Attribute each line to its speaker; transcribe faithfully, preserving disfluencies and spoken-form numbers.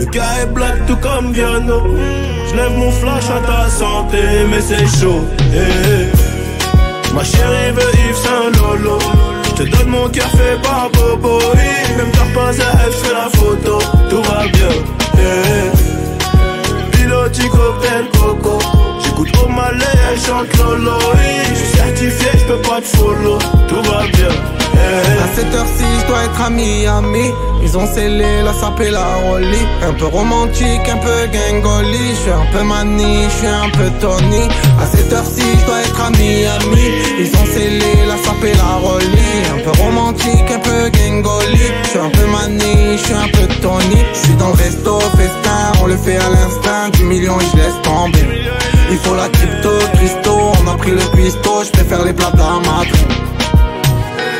Speaker 1: Le gars est black tout comme Viano. J'lève mon flash à ta santé, mais c'est chaud. Eh, eh. Ma chérie veut Yves Saint Lolo. J'te donne mon cœur fait par Bobo. Même t'as pas à elle, j'fais la photo. Tout va bien. Eh, eh. Piloti cocktail coco. J'écoute au Malais, elle chante Lolo. J'suis certifié, j'peux pas te follow. Tout va bien. Eh.
Speaker 2: À cette heure-ci, j'dois être à Miami. Ils ont scellé la sape et la rollie. Un peu romantique, un peu gangoli. J'suis un peu mani, j'suis un peu Tony. À cette heure-ci, j'dois être à Miami. Ils ont scellé la sape et la rollie. Un peu romantique, un peu